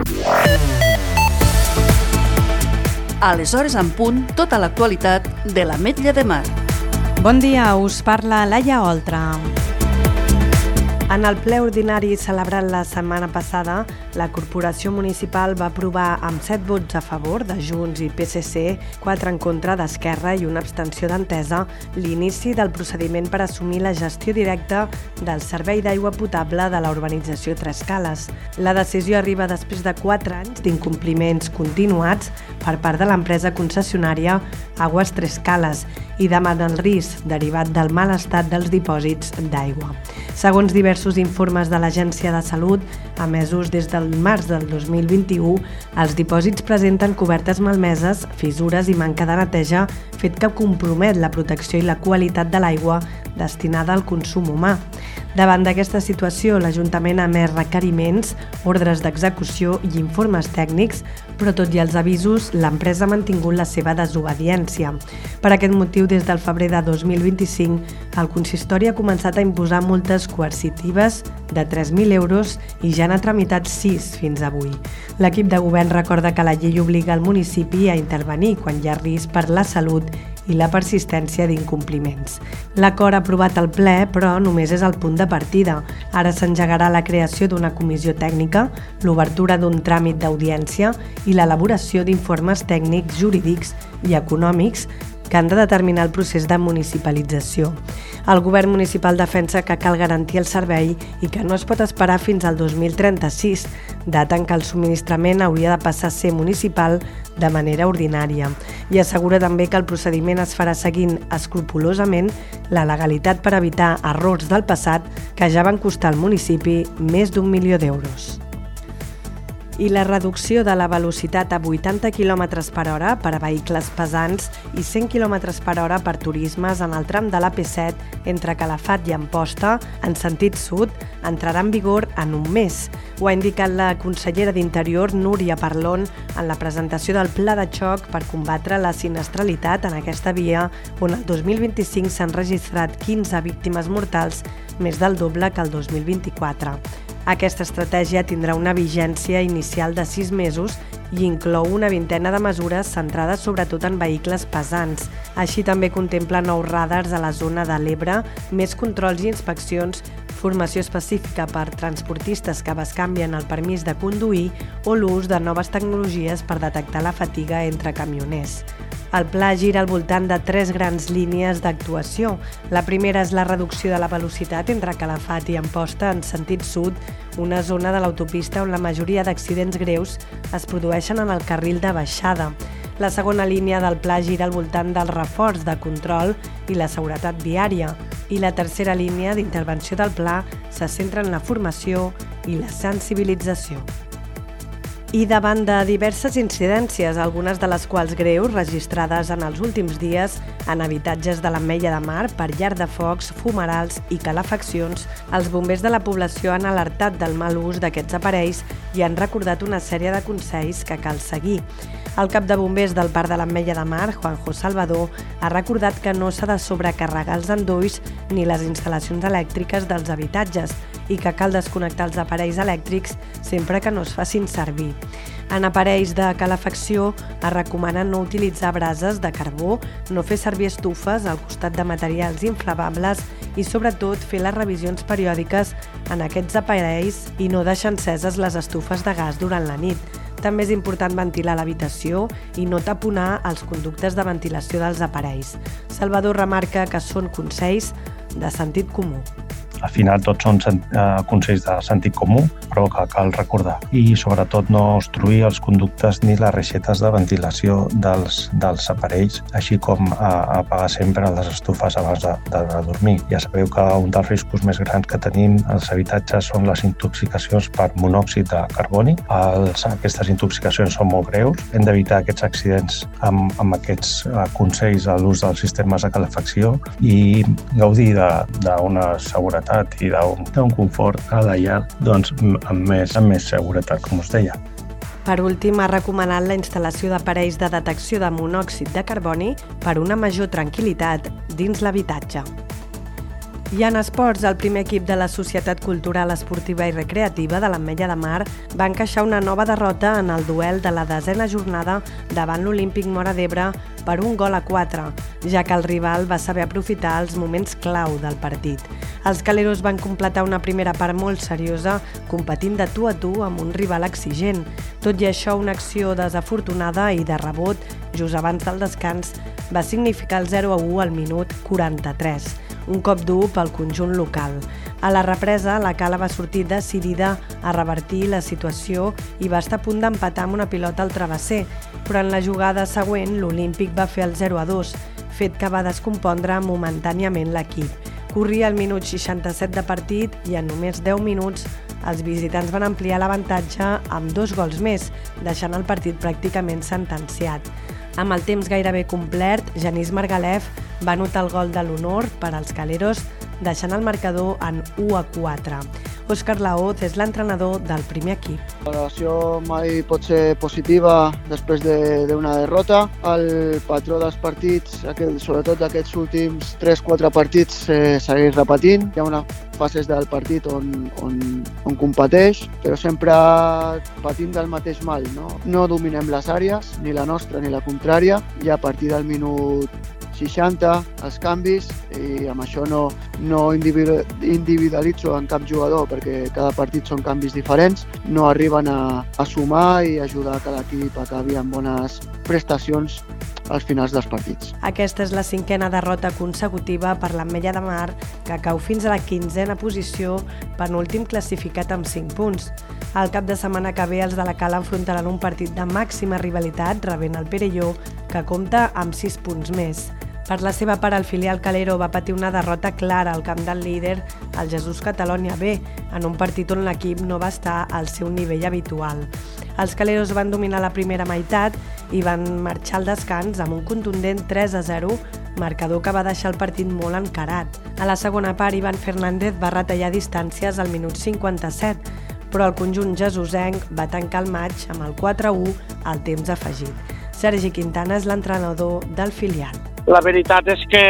Aleshores en punt, tota l'actualitat de l'Ametlla de Mar. Bon dia, us parla Laia Oltra. En el ple ordinari celebrat la setmana passada, la Corporació Municipal va aprovar amb 7 vots a favor de Junts i PSC, 4 en contra d'Esquerra i una abstenció d'Entesa l'inici del procediment per assumir la gestió directa del servei d'aigua potable de la urbanització Tres Cales. La decisió arriba després de 4 anys d'incompliments continuats per part de l'empresa concessionària Aguas Tres Cales i davant el risc derivat del mal estat dels dipòsits d'aigua. Segons diversos informes de l'Agència de Salut, emesos des del març del 2021, els dipòsits presenten cobertes malmeses, fissures i manca de neteja, fet que compromet la protecció i la qualitat de l'aigua destinada al consum humà. Davant d'aquesta situació, l'Ajuntament ha emès requeriments, ordres d'execució i informes tècnics, però tot i els avisos, l'empresa ha mantingut la seva desobediència. Per aquest motiu, des del febrer de 2025, el consistori ha començat a imposar multes coercitives de 3.000 euros i ja n'ha tramitat 6 fins avui. L'equip de govern recorda que la llei obliga el municipi a intervenir quan hi ha risc per la salut i la persistència d'incompliments. L'acord aprovat al ple, però, només és el punt de partida. Ara s'engegarà la creació d'una comissió tècnica, l'obertura d'un tràmit d'audiència i l'elaboració d'informes tècnics, jurídics i econòmics que han de determinar el procés de municipalització. El govern municipal defensa que cal garantir el servei i que no es pot esperar fins al 2036, data en què el subministrament hauria de passar a ser municipal de manera ordinària. I assegura també que el procediment es farà seguint escrupolosament la legalitat per evitar errors del passat que ja van costar al municipi més d'1 milió d'euros. I la reducció de la velocitat a 80 km per hora per a vehicles pesants i 100 km per hora per turismes en el tram de l'AP7 entre Calafat i Amposta, en sentit sud, entrarà en vigor en un mes. Ho ha indicat la consellera d'Interior, Núria Parlon, en la presentació del Pla de xoc per combatre la sinistralitat en aquesta via, on el 2025 s'han registrat 15 víctimes mortals, més del doble que el 2024. Aquesta estratègia tindrà una vigència inicial de 6 mesos i inclou una vintena de mesures centrades sobretot en vehicles pesants. Així també contempla nous radars a la zona de l'Ebre, més controls i inspeccions, formació específica per transportistes que bescanvien el permís de conduir o l'ús de noves tecnologies per detectar la fatiga entre camioners. El pla gira al voltant de 3 grans línies d'actuació. La primera és la reducció de la velocitat entre Calafat i Amposta en sentit sud, una zona de l'autopista on la majoria d'accidents greus es produeixen en el carril de baixada. La segona línia del pla gira al voltant del reforç de control i la seguretat viària. I la tercera línia d'intervenció del pla se centra en la formació i la sensibilització. I davant de diverses incidències, algunes de les quals greus, registrades en els últims dies en habitatges de l'Ametlla de Mar per llar de focs, fumerals i calefaccions, els bombers de la població han alertat del mal ús d'aquests aparells i han recordat una sèrie de consells que cal seguir. El cap de bombers del Parc de l'Ametlla de Mar, Juanjo Salvador, ha recordat que no s'ha de sobrecarregar els endolls ni les instal·lacions elèctriques dels habitatges i que cal desconnectar els aparells elèctrics sempre que no es facin servir. En aparells de calefacció es recomana no utilitzar brases de carbó, no fer servir estufes al costat de materials inflamables i sobretot fer les revisions periòdiques en aquests aparells i no deixar enceses les estufes de gas durant la nit. També és important ventilar l'habitació i no taponar els conductes de ventilació dels aparells. Salvador remarca que són consells de sentit comú. Al final tots són consells de sentit comú, però que cal recordar. I sobretot no obstruir els conductes ni les reixetes de ventilació dels aparells, així com apagar sempre les estufes abans de dormir. Ja sabeu que un dels riscos més grans que tenim als habitatges són les intoxicacions per monòxid de carboni. Aquestes intoxicacions són molt greus. Hem d'evitar aquests accidents amb aquests consells a l'ús dels sistemes de calefacció i gaudir d'una seguretat i d'un confort a la llar amb més seguretat, com us deia. Per últim, ha recomanat la instal·lació d'aparells de detecció de monòxid de carboni per una major tranquil·litat dins l'habitatge. I en esports, el primer equip de la Societat Cultural Esportiva i Recreativa de l'Ametlla de Mar va encaixar una nova derrota en el duel de la 10a jornada davant l'Olímpic Móra d'Ebre per 1-4, ja que el rival va saber aprofitar els moments clau del partit. Els caleros van completar una primera part molt seriosa, competint de tu a tu amb un rival exigent. Tot i això, una acció desafortunada i de rebot, just abans del descans, va significar el 0-1 al minut 43. Un cop dur pel conjunt local. A la represa, la Cala va sortir decidida a revertir la situació i va estar a punt d'empatar amb una pilota al travesser, però en la jugada següent l'Olímpic va fer el 0-2, fet que va descompondre momentàniament l'equip. Corria el minut 67 de partit i en només 10 minuts els visitants van ampliar l'avantatge amb 2 gols més, deixant el partit pràcticament sentenciat. Amb el temps gairebé complert, Genís Margalef va anotar el gol de l'honor per als caleros, deixant el marcador en 1-4. Òscar Laoz és l'entrenador del primer equip. La relació mai pot ser positiva després d'una derrota. El patró dels partits, sobretot d'aquests últims 3-4 partits, segueix repetint. Hi ha unes fases del partit on competeix, però sempre patim del mateix mal. No dominem les àrees, ni la nostra ni la contrària, i a partir del minut 60, els canvis, i amb això no individualitzo en cap jugador perquè cada partit són canvis diferents, no arriben a sumar i ajudar que l'equip acabi amb bones prestacions als finals dels partits. Aquesta és la 5a derrota consecutiva per l'Ametlla de Mar, que cau fins a la 15a posició, penúltim classificat amb 5 punts. El cap de setmana que ve els de la Cala enfrontaran un partit de màxima rivalitat rebent el Perelló, que compta amb 6 punts més. Per la seva part, el filial calero va patir una derrota clara al camp del líder, el Jesús Catalònia B, en un partit on l'equip no va estar al seu nivell habitual. Els caleros van dominar la primera meitat i van marxar al descans amb un contundent 3-0, marcador que va deixar el partit molt encarat. A la segona part, Ivan Fernández va retallar distàncies al minut 57, però el conjunt jesusenc va tancar el maig amb el 4-1 al temps afegit. Sergi Quintana és l'entrenador del filial. La veritat és que,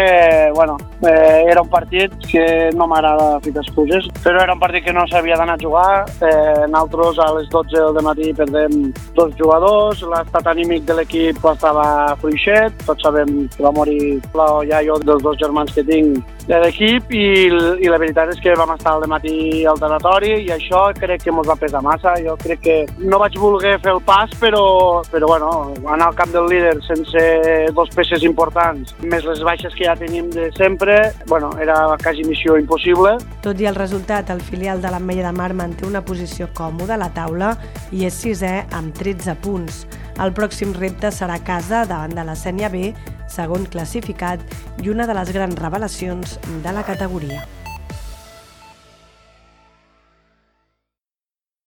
era un partit que no m'agrada fer excuses, però era un partit que no s'havia d'anar a jugar. Nosaltres a les 12 del matí perdem 2 jugadors, l'estat anímic de l'equip estava fluixet, tots sabem que va morir el iaio dels 2 germans que tinc de l'equip i la veritat és que vam estar al matí al tanatori i això crec que ens va pesar massa. Jo crec que no vaig voler fer el pas, però anar al camp del líder sense 2 peces importants, més les baixes que ja tenim de sempre, era quasi missió impossible. Tot i el resultat, el filial de l'Ametlla de Mar manté una posició còmoda a la taula i és 6è amb 13 punts. El pròxim repte serà a casa davant de la Sénia B, segon classificat i una de les grans revelacions de la categoria.